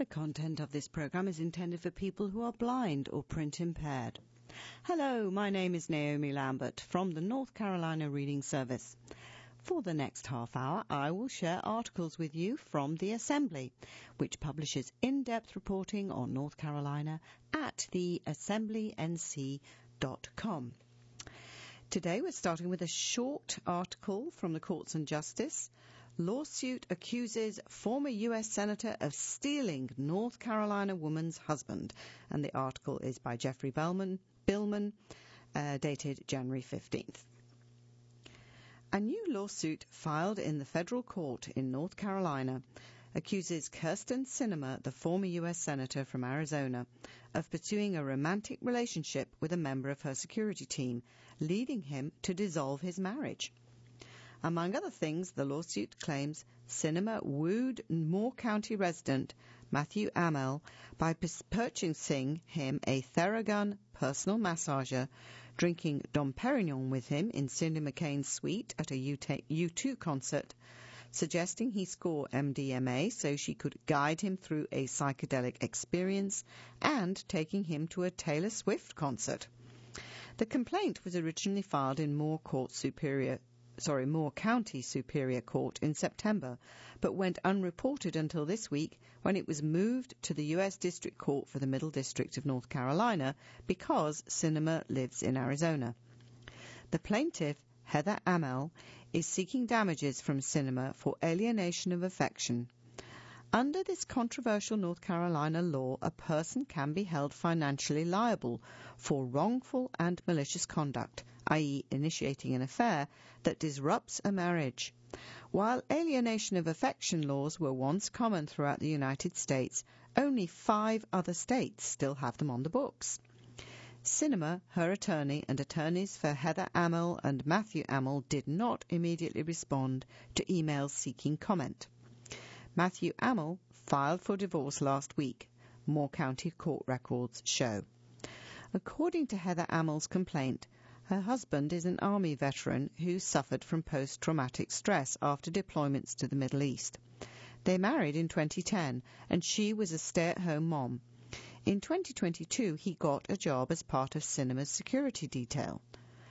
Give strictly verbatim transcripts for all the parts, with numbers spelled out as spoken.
The content of this program is intended for people who are blind or print impaired. Hello, my name is Naomi Lambert from the North Carolina Reading Service. For the next half hour, I will share articles with you from the Assembly, which publishes in-depth reporting on North Carolina at the assembly n c dot com. Today we're starting with a short article from the Courts and Justice. Lawsuit accuses former U S Senator of stealing North Carolina woman's husband. And the article is by Jeffrey Bellman, Billman, uh, dated January fifteenth. A new lawsuit filed in the federal court in North Carolina accuses Kyrsten Sinema, the former U S Senator from Arizona, of pursuing a romantic relationship with a member of her security team, leading him to dissolve his marriage. Among other things, the lawsuit claims Sinema wooed Moore County resident Matthew Amell by purchasing him a Theragun personal massager, drinking Dom Perignon with him in Cindy McCain's suite at a U two concert, suggesting he score M D M A so she could guide him through a psychedelic experience, and taking him to a Taylor Swift concert. The complaint was originally filed in Moore Court Superior sorry, Moore County Superior Court in September, but went unreported until this week when it was moved to the U S District Court for the Middle District of North Carolina because Sinema lives in Arizona. The plaintiff, Heather Amell, is seeking damages from Sinema for alienation of affection. Under this controversial North Carolina law, a person can be held financially liable for wrongful and malicious conduct, that is initiating an affair that disrupts a marriage. While alienation of affection laws were once common throughout the United States, only five other states still have them on the books. Sinema, her attorney, and attorneys for Heather Amell and Matthew Amell did not immediately respond to emails seeking comment. Matthew Amell filed for divorce last week, Moore County court records show. According to Heather Amell's complaint, her husband is an Army veteran who suffered from post-traumatic stress after deployments to the Middle East. They married in twenty ten, and she was a stay-at-home mom. In twenty twenty-two, he got a job as part of Sinema's security detail.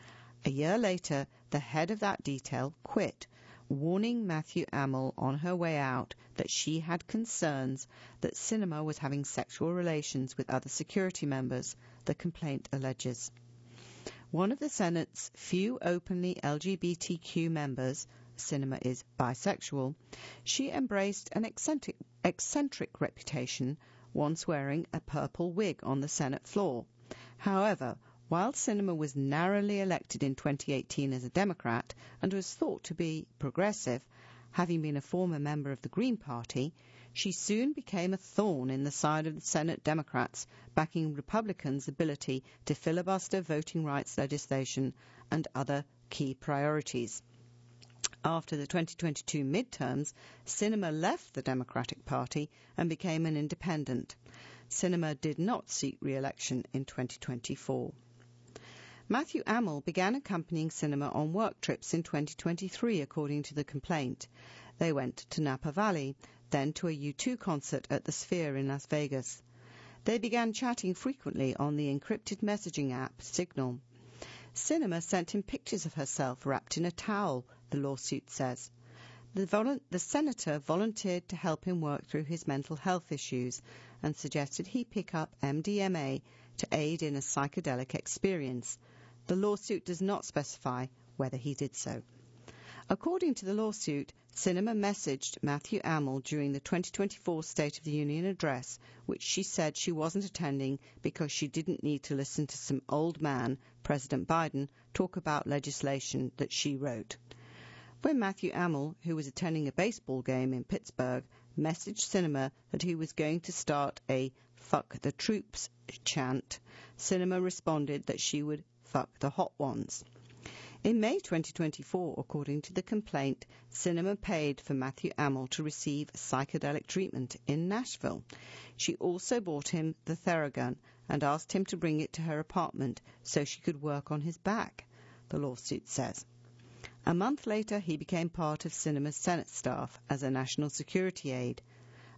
A year later, the head of that detail quit, warning Matthew Amell on her way out that she had concerns that Sinema was having sexual relations with other security members, the complaint alleges. One of the Senate's few openly L G B T Q members, Sinema is bisexual, she embraced an eccentric, eccentric reputation, once wearing a purple wig on the Senate floor. However, while Sinema was narrowly elected in twenty eighteen as a Democrat and was thought to be progressive, having been a former member of the Green Party, she soon became a thorn in the side of the Senate Democrats, backing Republicans' ability to filibuster voting rights legislation and other key priorities. After the twenty twenty-two midterms, Sinema left the Democratic Party and became an independent. Sinema did not seek re-election in twenty twenty-four. Matthew Amell began accompanying Sinema on work trips in twenty twenty-three, according to the complaint. They went to Napa Valley, then to a U two concert at the Sphere in Las Vegas. They began chatting frequently on the encrypted messaging app Signal. Sinema sent him pictures of herself wrapped in a towel, the lawsuit says. The, volu- the senator volunteered to help him work through his mental health issues and suggested he pick up M D M A to aid in a psychedelic experience. The lawsuit does not specify whether he did so. According to the lawsuit, Sinema messaged Matthew Amell during the twenty twenty-four State of the Union address, which she said she wasn't attending because she didn't need to listen to some old man, President Biden, talk about legislation that she wrote. When Matthew Amell, who was attending a baseball game in Pittsburgh, messaged Sinema that he was going to start a "fuck the troops" chant, Sinema responded that she would fuck the hot ones. In May twenty twenty-four, according to the complaint, Sinema paid for Matthew Amell to receive psychedelic treatment in Nashville. She also bought him the Theragun and asked him to bring it to her apartment so she could work on his back, the lawsuit says. A month later, he became part of Sinema's Senate staff as a national security aide.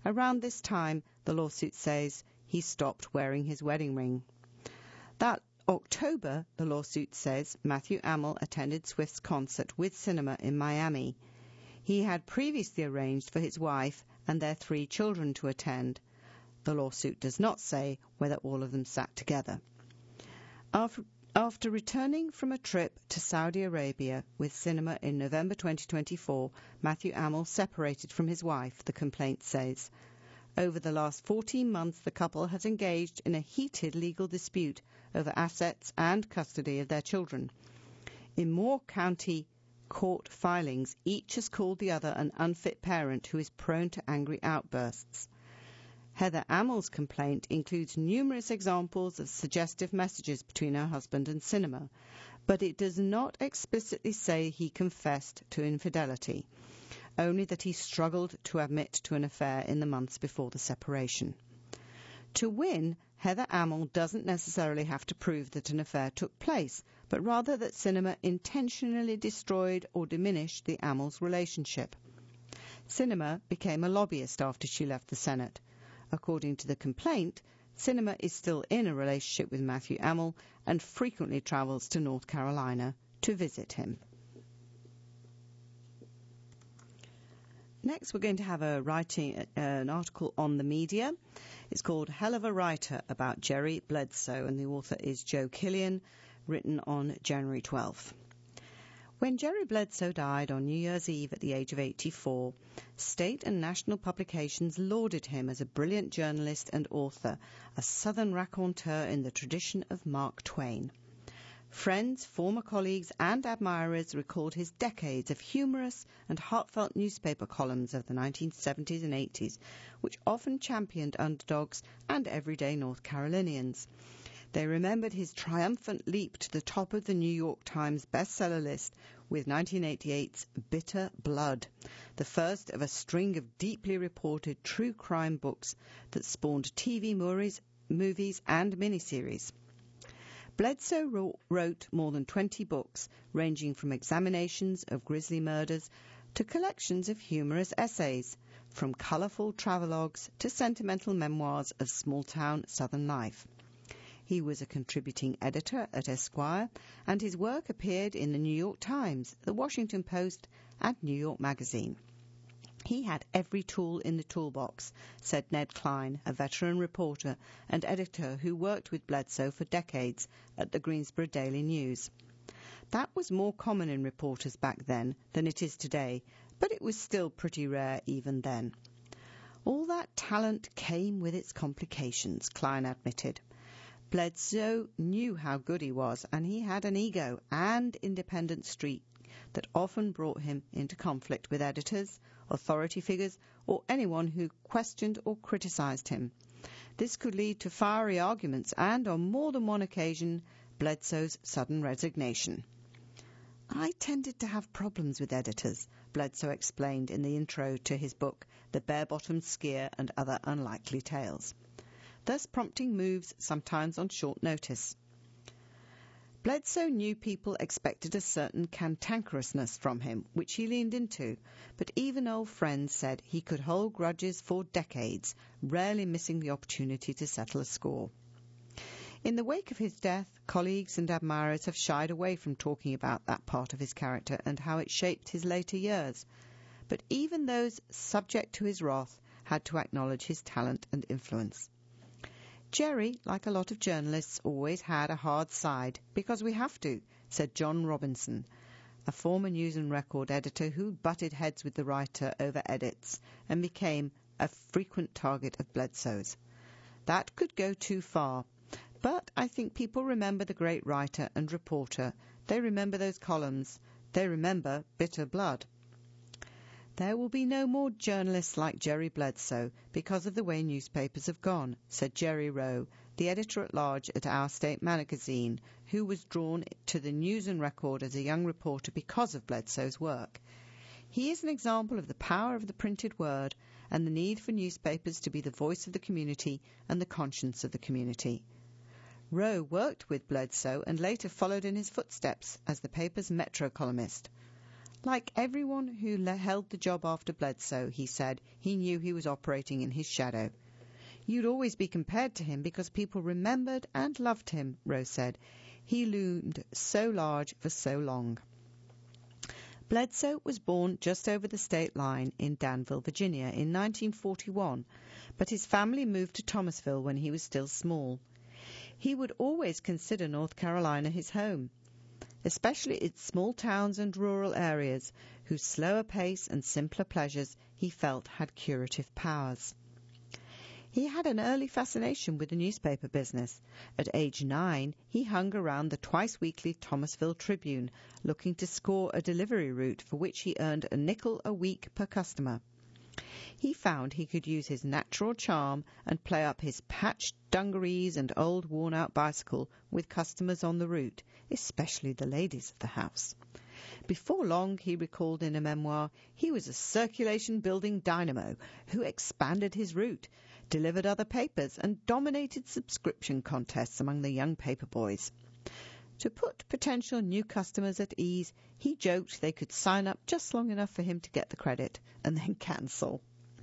Around this time, the lawsuit says, he stopped wearing his wedding ring. That October, the lawsuit says, Matthew Amill attended Swift's concert with Sinema in Miami. He had previously arranged for his wife and their three children to attend. The lawsuit does not say whether all of them sat together. After, after returning from a trip to Saudi Arabia with Sinema in November twenty twenty-four, Matthew Amill separated from his wife, the complaint says. Over the last fourteen months, the couple has engaged in a heated legal dispute over assets and custody of their children. In Moore County court filings, each has called the other an unfit parent who is prone to angry outbursts. Heather Amill's complaint includes numerous examples of suggestive messages between her husband and Sinema, but it does not explicitly say he confessed to infidelity, only that he struggled to admit to an affair in the months before the separation. To win, Heather Amill doesn't necessarily have to prove that an affair took place, but rather that Sinema intentionally destroyed or diminished the Amill's relationship. Sinema became a lobbyist after she left the Senate. According to the complaint, Sinema is still in a relationship with Matthew Amill and frequently travels to North Carolina to visit him. Next, we're going to have a writing, uh, an article on the media. It's called Hell of a Writer about Jerry Bledsoe, and the author is Joe Killian, written on January twelfth. When Jerry Bledsoe died on New Year's Eve at the age of eighty-four, state and national publications lauded him as a brilliant journalist and author, a Southern raconteur in the tradition of Mark Twain. Friends, former colleagues, and admirers recalled his decades of humorous and heartfelt newspaper columns of the nineteen seventies and eighties, which often championed underdogs and everyday North Carolinians. They remembered his triumphant leap to the top of the New York Times bestseller list with nineteen eighty-eight's Bitter Blood, the first of a string of deeply reported true crime books that spawned T V movies, movies and miniseries. Bledsoe wrote more than twenty books, ranging from examinations of grisly murders to collections of humorous essays, from colourful travelogues to sentimental memoirs of small-town Southern life. He was a contributing editor at Esquire, and his work appeared in the New York Times, the Washington Post, and New York Magazine. He had every tool in the toolbox, said Ned Klein, a veteran reporter and editor who worked with Bledsoe for decades at the Greensboro Daily News. That was more common in reporters back then than it is today, but it was still pretty rare even then. All that talent came with its complications, Klein admitted. Bledsoe knew how good he was, and he had an ego and independent streak that often brought him into conflict with editors, authority figures, or anyone who questioned or criticized him. This could lead to fiery arguments and, on more than one occasion, Bledsoe's sudden resignation. I tended to have problems with editors, Bledsoe explained in the intro to his book, The Bare-Bottomed Skier and Other Unlikely Tales, thus prompting moves sometimes on short notice. Bledsoe knew people expected a certain cantankerousness from him, which he leaned into, but even old friends said he could hold grudges for decades, rarely missing the opportunity to settle a score. In the wake of his death, colleagues and admirers have shied away from talking about that part of his character and how it shaped his later years, but even those subject to his wrath had to acknowledge his talent and influence. Jerry, like a lot of journalists, always had a hard side, because we have to, said John Robinson, a former News and Record editor who butted heads with the writer over edits and became a frequent target of Bledsoe's. That could go too far, but I think people remember the great writer and reporter. They remember those columns. They remember Bitter Blood. There will be no more journalists like Jerry Bledsoe because of the way newspapers have gone, said Jerry Rowe, the editor-at-large at Our State magazine, who was drawn to the News and Record as a young reporter because of Bledsoe's work. He is an example of the power of the printed word and the need for newspapers to be the voice of the community and the conscience of the community. Rowe worked with Bledsoe and later followed in his footsteps as the paper's Metro columnist. Like everyone who le- held the job after Bledsoe, he said, he knew he was operating in his shadow. You'd always be compared to him because people remembered and loved him, Rose said. He loomed so large for so long. Bledsoe was born just over the state line in Danville, Virginia in nineteen forty-one, but his family moved to Thomasville when he was still small. He would always consider North Carolina his home, especially its small towns and rural areas, whose slower pace and simpler pleasures he felt had curative powers. He had an early fascination with the newspaper business. At age nine, he hung around the twice-weekly Thomasville Tribune, looking to score a delivery route for which he earned a nickel a week per customer. He found he could use his natural charm and play up his patched dungarees and old worn-out bicycle with customers on the route, especially the ladies of the house. Before long, he recalled in a memoir, he was a circulation-building dynamo who expanded his route, delivered other papers, and dominated subscription contests among the young paper boys. To put potential new customers at ease, he joked they could sign up just long enough for him to get the credit and then cancel.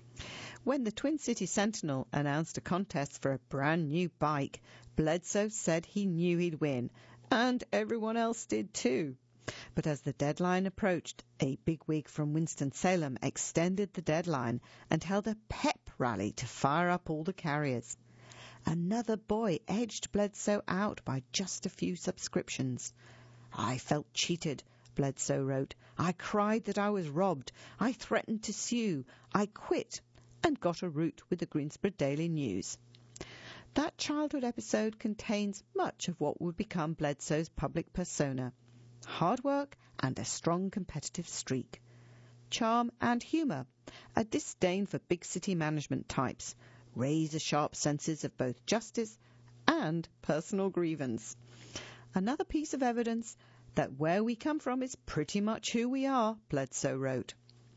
When the Twin City Sentinel announced a contest for a brand new bike, Bledsoe said he knew he'd win, and everyone else did too. But as the deadline approached, a bigwig from Winston-Salem extended the deadline and held a pep rally to fire up all the carriers. Another boy edged Bledsoe out by just a few subscriptions. I felt cheated, Bledsoe wrote. I cried that I was robbed. I threatened to sue. I quit and got a route with the Greensboro Daily News. That childhood episode contains much of what would become Bledsoe's public persona. Hard work and a strong competitive streak. Charm and humour, a disdain for big city management types, razor-sharp senses of both justice and personal grievance. Another piece of evidence that where we come from is pretty much who we are, Bledsoe wrote.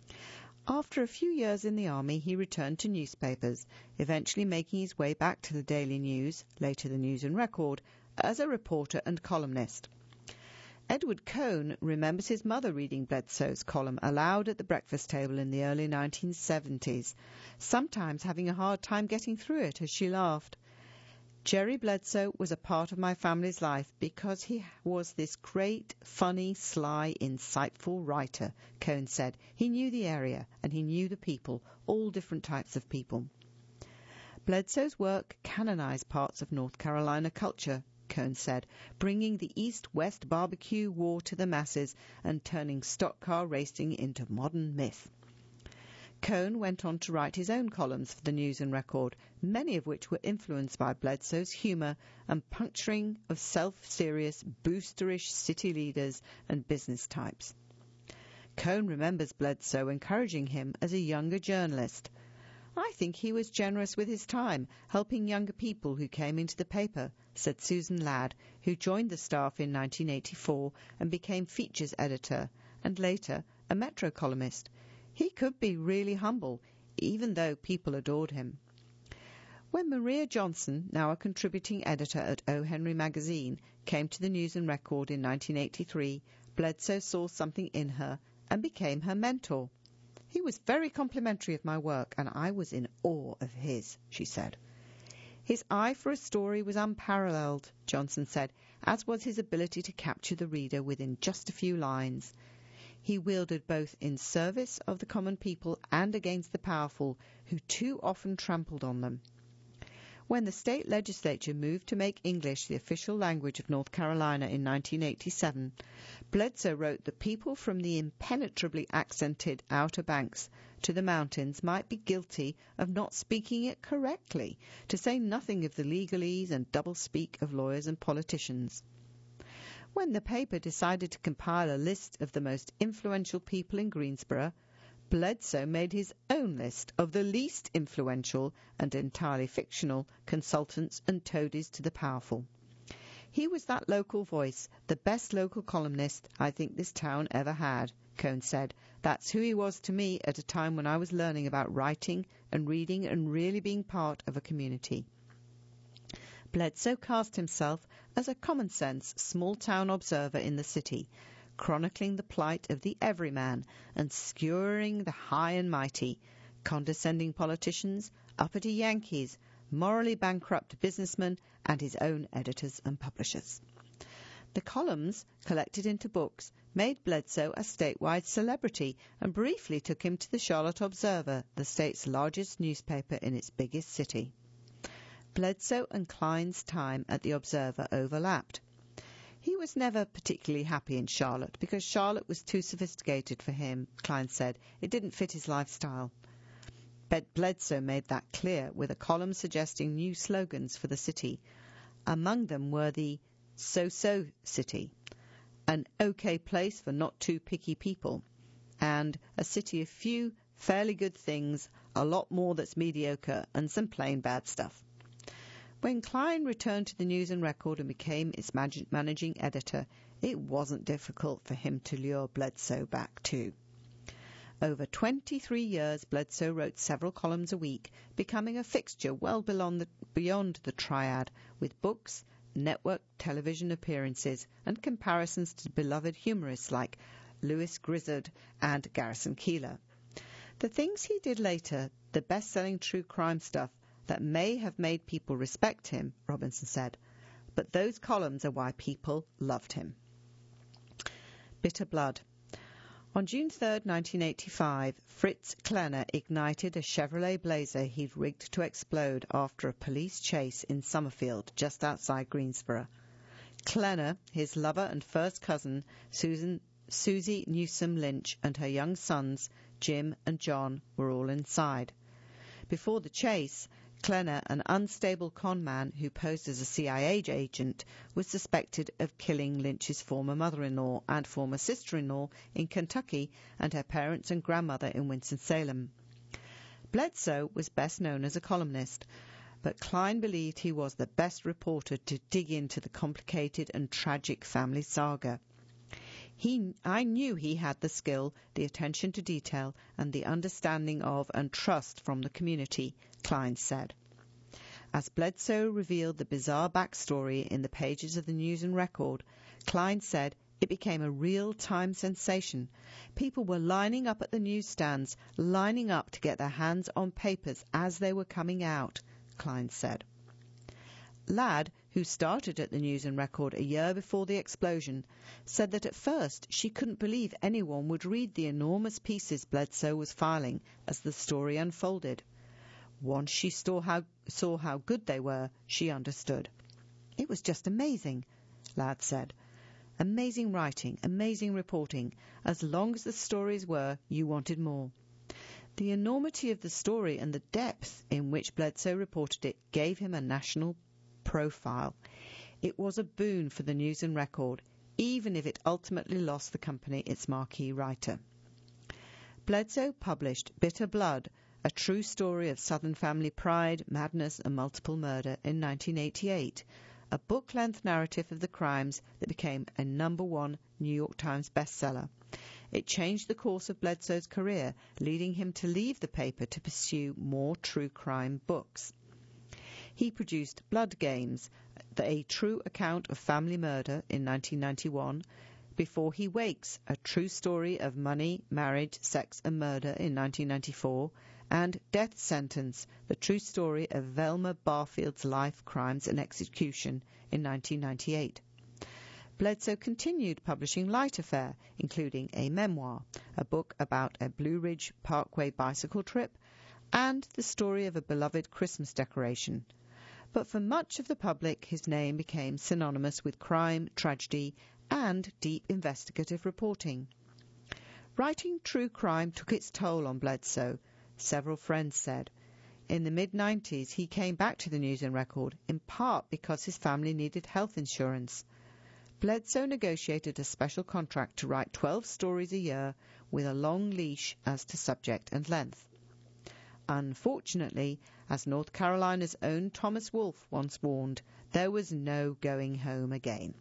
After a few years in the army, he returned to newspapers, eventually making his way back to the Daily News, later the News and Record, as a reporter and columnist. Edward Cohn remembers his mother reading Bledsoe's column aloud at the breakfast table in the early nineteen seventies, sometimes having a hard time getting through it as she laughed. Jerry Bledsoe was a part of my family's life because he was this great, funny, sly, insightful writer, Cohn said. He knew the area and he knew the people, all different types of people. Bledsoe's work canonized parts of North Carolina culture, Cohn said, bringing the East-West barbecue war to the masses and turning stock car racing into modern myth. Cohn went on to write his own columns for the News and Record, many of which were influenced by Bledsoe's humour and puncturing of self-serious, boosterish city leaders and business types. Cohn remembers Bledsoe encouraging him as a younger journalist. I think he was generous with his time, helping younger people who came into the paper, said Susan Ladd, who joined the staff in nineteen eighty-four and became features editor, and later a Metro columnist. He could be really humble, even though people adored him. When Maria Johnson, now a contributing editor at O. Henry magazine, came to the News and Record in nineteen eighty-three, Bledsoe saw something in her and became her mentor. He was very complimentary of my work, and I was in awe of his, she said. His eye for a story was unparalleled, Johnson said, as was his ability to capture the reader within just a few lines. He wielded both in service of the common people and against the powerful, who too often trampled on them. When the state legislature moved to make English the official language of North Carolina in nineteen eighty-seven, Bledsoe wrote that people from the impenetrably accented Outer Banks to the mountains might be guilty of not speaking it correctly, to say nothing of the legalese and double-speak of lawyers and politicians. When the paper decided to compile a list of the most influential people in Greensboro, Bledsoe made his own list of the least influential and entirely fictional consultants and toadies to the powerful. He was that local voice, the best local columnist I think this town ever had, Cohn said. That's who he was to me at a time when I was learning about writing and reading and really being part of a community. Bledsoe cast himself as a common-sense, small-town observer in the city, chronicling the plight of the everyman and skewering the high and mighty, condescending politicians, uppity Yankees, morally bankrupt businessmen, and his own editors and publishers. The columns, collected into books, made Bledsoe a statewide celebrity and briefly took him to the Charlotte Observer, the state's largest newspaper in its biggest city. Bledsoe and Klein's time at the Observer overlapped. He was never particularly happy in Charlotte because Charlotte was too sophisticated for him, Klein said. It didn't fit his lifestyle. Bledsoe made that clear with a column suggesting new slogans for the city. Among them were the So-So City, an okay place for not too picky people, and a city of few fairly good things, a lot more that's mediocre, and some plain bad stuff. When Klein returned to the News and Record and became its managing editor, it wasn't difficult for him to lure Bledsoe back too. Over twenty-three years, Bledsoe wrote several columns a week, becoming a fixture well beyond the, beyond the triad, with books, network television appearances, and comparisons to beloved humorists like Louis Grizzard and Garrison Keillor. The things he did later, the best-selling true crime stuff, that may have made people respect him, Robinson said, but those columns are why people loved him. Bitter Blood. On June third, nineteen eighty-five, Fritz Klenner ignited a Chevrolet Blazer he'd rigged to explode after a police chase in Summerfield, just outside Greensboro. Klenner, his lover and first cousin, Susan, Susie Newsom Lynch, and her young sons, Jim and John, were all inside. Before the chase, Klenner, an unstable con man who posed as a C I A agent, was suspected of killing Lynch's former mother-in-law and former sister-in-law in Kentucky and her parents and grandmother in Winston-Salem. Bledsoe was best known as a columnist, but Klein believed he was the best reporter to dig into the complicated and tragic family saga. He, I knew he had the skill, the attention to detail, and the understanding of and trust from the community, Klein said. As Bledsoe revealed the bizarre backstory in the pages of the News and Record, Klein said it became a real-time sensation. People were lining up at the newsstands, lining up to get their hands on papers as they were coming out, Klein said. Ladd, who started at the News and Record a year before the explosion, said that at first she couldn't believe anyone would read the enormous pieces Bledsoe was filing as the story unfolded. Once she saw how, saw how good they were, she understood. It was just amazing, Ladd said. Amazing writing, amazing reporting. As long as the stories were, you wanted more. The enormity of the story and the depth in which Bledsoe reported it gave him a national profile. It was a boon for the News and Record, even if it ultimately lost the company its marquee writer. Bledsoe published Bitter Blood, a true story of Southern family pride, madness, and multiple murder in nineteen eighty-eight, a book-length narrative of the crimes that became a number one New York Times bestseller. It changed the course of Bledsoe's career, leading him to leave the paper to pursue more true crime books. He produced Blood Games, a true account of family murder, in nineteen ninety-one, Before He Wakes, a true story of money, marriage, sex and murder, in nineteen ninety-four, and Death Sentence, the true story of Velma Barfield's life, crimes and execution, in nineteen ninety-eight. Bledsoe continued publishing lighter fare, including a memoir, a book about a Blue Ridge Parkway bicycle trip, and the story of a beloved Christmas decoration. But for much of the public, his name became synonymous with crime, tragedy, and deep investigative reporting. Writing true crime took its toll on Bledsoe, several friends said. In the mid nineties, he came back to the News and Record, in part because his family needed health insurance. Bledsoe negotiated a special contract to write twelve stories a year with a long leash as to subject and length. Unfortunately, as North Carolina's own Thomas Wolfe once warned, there was no going home again.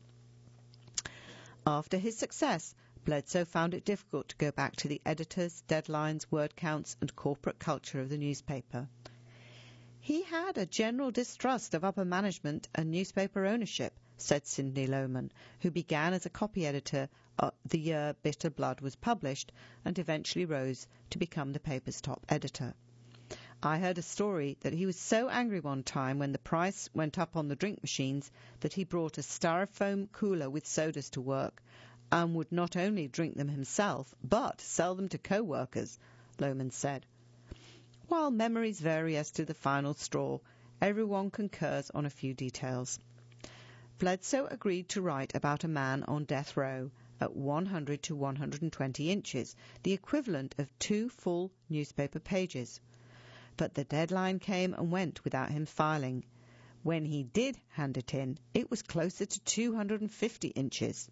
After his success, Bledsoe found it difficult to go back to the editors, deadlines, word counts, and corporate culture of the newspaper. He had a general distrust of upper management and newspaper ownership, said Sidney Lohman, who began as a copy editor uh, the year Bitter Blood was published, and eventually rose to become the paper's top editor. I heard a story that he was so angry one time when the price went up on the drink machines that he brought a styrofoam cooler with sodas to work and would not only drink them himself, but sell them to co-workers, Lohman said. While memories vary as to the final straw, everyone concurs on a few details. Bledsoe agreed to write about a man on death row at one hundred to one hundred twenty inches, the equivalent of two full newspaper pages. But the deadline came and went without him filing. When he did hand it in, it was closer to two hundred fifty inches.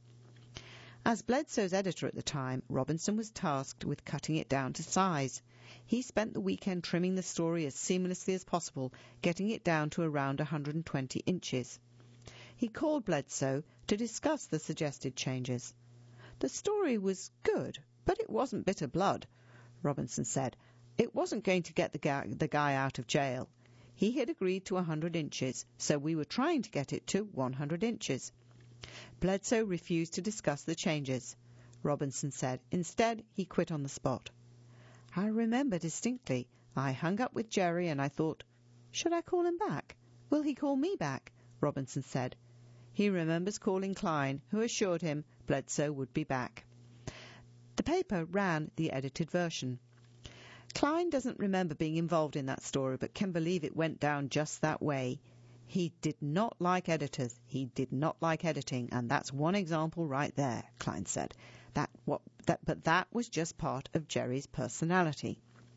As Bledsoe's editor at the time, Robinson was tasked with cutting it down to size. He spent the weekend trimming the story as seamlessly as possible, getting it down to around one hundred twenty inches. He called Bledsoe to discuss the suggested changes. The story was good, but it wasn't Bitter Blood, Robinson said. It wasn't going to get the guy, the guy out of jail. He had agreed to one hundred inches, so we were trying to get it to one hundred inches. Bledsoe refused to discuss the changes, Robinson said. Instead, he quit on the spot. I remember distinctly. I hung up with Jerry and I thought, should I call him back? Will he call me back? Robinson said. He remembers calling Klein, who assured him Bledsoe would be back. The paper ran the edited version. Klein doesn't remember being involved in that story, but can believe it went down just that way. He did not like editors. He did not like editing, and that's one example right there, Klein said. That what that but that was just part of Jerry's personality.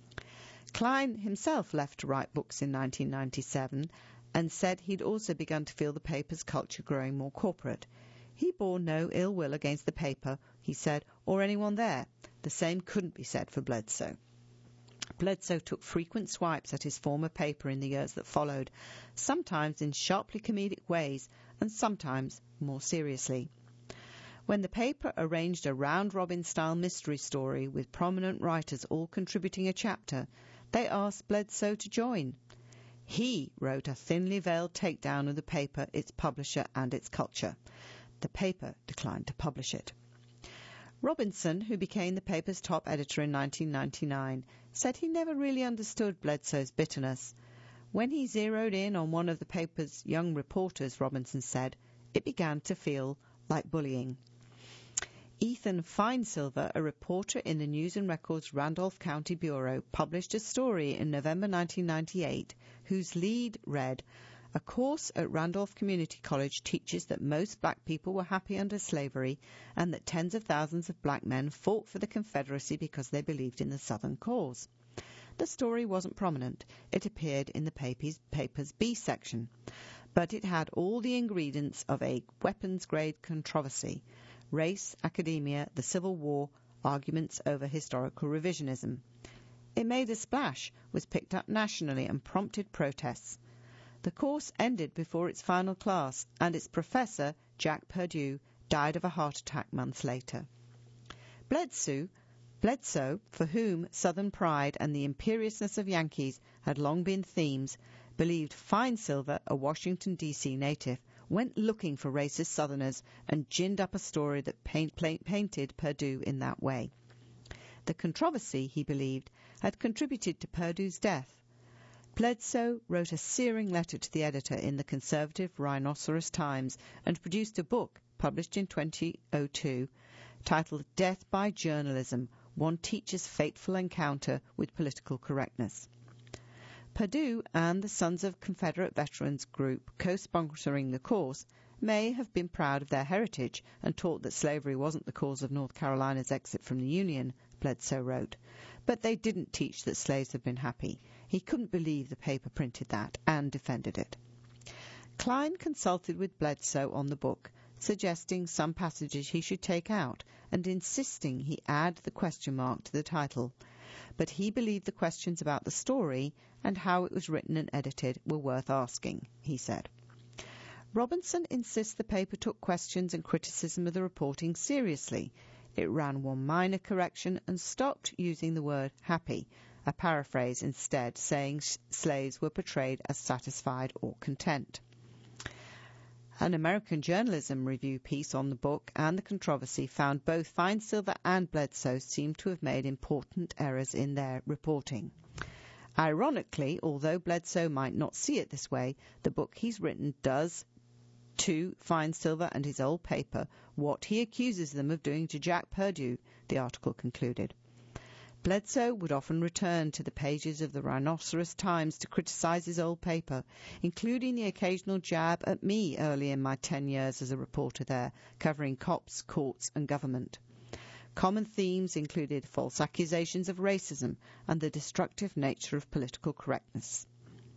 Klein himself left to write books in nineteen ninety-seven and said he'd also begun to feel the paper's culture growing more corporate. He bore no ill will against the paper, he said, or anyone there. The same couldn't be said for Bledsoe. Bledsoe took frequent swipes at his former paper in the years that followed, sometimes in sharply comedic ways and sometimes more seriously. When the paper arranged a round-robin-style mystery story with prominent writers all contributing a chapter, they asked Bledsoe to join. He wrote a thinly veiled takedown of the paper, its publisher, and its culture. The paper declined to publish it. Robinson, who became the paper's top editor in nineteen ninety-nine, said he never really understood Bledsoe's bitterness. When he zeroed in on one of the paper's young reporters, Robinson said, it began to feel like bullying. Ethan Finesilver, a reporter in the News and Records Randolph County Bureau, published a story in November nineteen ninety-eight whose lead read, A course at Randolph Community College teaches that most black people were happy under slavery and that tens of thousands of black men fought for the Confederacy because they believed in the Southern cause. The story wasn't prominent. It appeared in the paper's, paper's B section, but it had all the ingredients of a weapons-grade controversy: race, academia, the Civil War, arguments over historical revisionism. It made a splash, was picked up nationally, and prompted protests. The course ended before its final class, and its professor, Jack Perdue, died of a heart attack months later. Bledsoe, Bledsoe, for whom Southern pride and the imperiousness of Yankees had long been themes, believed Finesilver, a Washington, D C native, went looking for racist Southerners and ginned up a story that paint, paint, painted Perdue in that way. The controversy, he believed, had contributed to Perdue's death. Bledsoe wrote a searing letter to the editor in the conservative Rhinoceros Times and produced a book published in twenty oh two titled Death by Journalism, One Teacher's Fateful Encounter with Political Correctness. Perdue and the Sons of Confederate Veterans group co-sponsoring the course may have been proud of their heritage and taught that slavery wasn't the cause of North Carolina's exit from the Union, Bledsoe wrote. But they didn't teach that slaves had been happy. He couldn't believe the paper printed that and defended it. Klein consulted with Bledsoe on the book, suggesting some passages he should take out and insisting he add the question mark to the title. But he believed the questions about the story and how it was written and edited were worth asking, he said. Robinson insists the paper took questions and criticism of the reporting seriously. It ran one minor correction and stopped using the word happy, a paraphrase instead saying slaves were portrayed as satisfied or content. An American Journalism Review piece on the book and the controversy found both Feinsilver and Bledsoe seemed to have made important errors in their reporting. Ironically, although Bledsoe might not see it this way, the book he's written does to Feinsilver and his old paper what he accuses them of doing to Jack Perdue, the article concluded. Bledsoe would often return to the pages of the Rhinoceros Times to criticize his old paper, including the occasional jab at me early in my ten years as a reporter there, covering cops, courts and government. Common themes included false accusations of racism and the destructive nature of political correctness.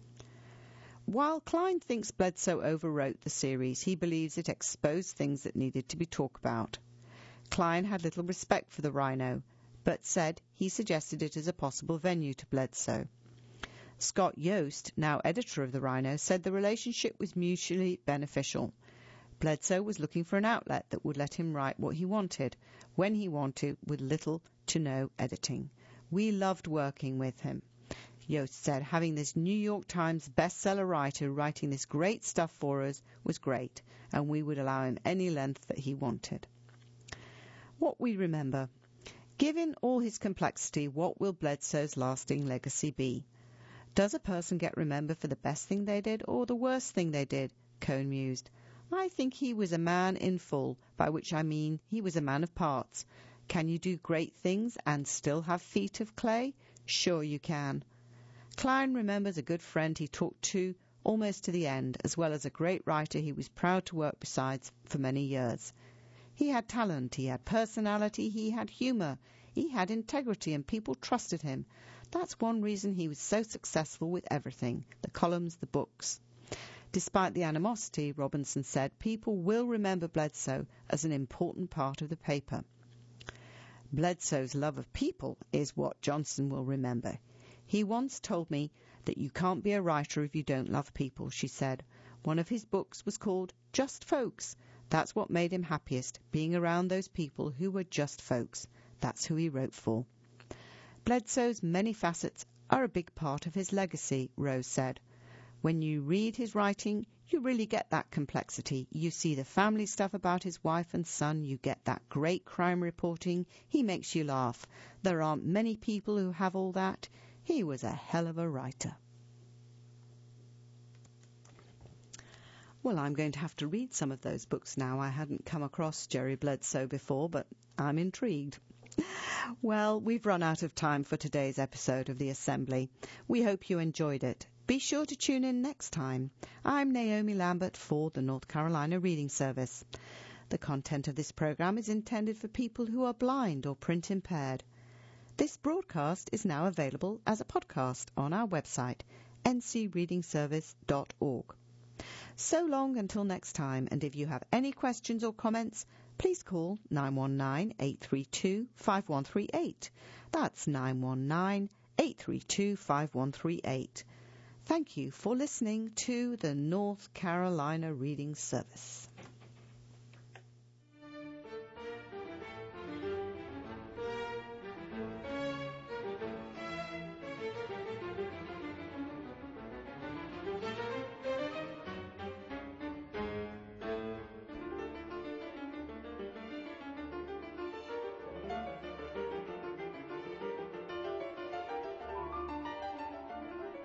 While Klein thinks Bledsoe overwrote the series, he believes it exposed things that needed to be talked about. Klein had little respect for the Rhino, but said he suggested it as a possible venue to Bledsoe. Scott Yost, now editor of the Rhino, said the relationship was mutually beneficial. Bledsoe was looking for an outlet that would let him write what he wanted, when he wanted, with little to no editing. We loved working with him. Yost said having this New York Times bestseller writer writing this great stuff for us was great, and we would allow him any length that he wanted. What we remember. Given all his complexity, what will Bledsoe's lasting legacy be? Does a person get remembered for the best thing they did or the worst thing they did? Cohn mused. I think he was a man in full, by which I mean he was a man of parts. Can you do great things and still have feet of clay? Sure you can. Klein remembers a good friend he talked to almost to the end, as well as a great writer he was proud to work besides for many years. He had talent, he had personality, he had humour, he had integrity, and people trusted him. That's one reason he was so successful with everything, the columns, the books. Despite the animosity, Robinson said, people will remember Bledsoe as an important part of the paper. Bledsoe's love of people is what Johnson will remember. He once told me that you can't be a writer if you don't love people, she said. One of his books was called Just Folks. That's what made him happiest, being around those people who were just folks. That's who he wrote for. Bledsoe's many facets are a big part of his legacy, Rose said. When you read his writing, you really get that complexity. You see the family stuff about his wife and son. You get that great crime reporting. He makes you laugh. There aren't many people who have all that. He was a hell of a writer. Well, I'm going to have to read some of those books now. I hadn't come across Jerry Bledsoe before, but I'm intrigued. Well, we've run out of time for today's episode of The Assembly. We hope you enjoyed it. Be sure to tune in next time. I'm Naomi Lambert for the North Carolina Reading Service. The content of this program is intended for people who are blind or print impaired. This broadcast is now available as a podcast on our website, n c reading service dot org. So long until next time, and if you have any questions or comments, please call nine one nine, eight three two, five one three eight. That's nine one nine, eight three two, five one three eight. Thank you for listening to the North Carolina Reading Service.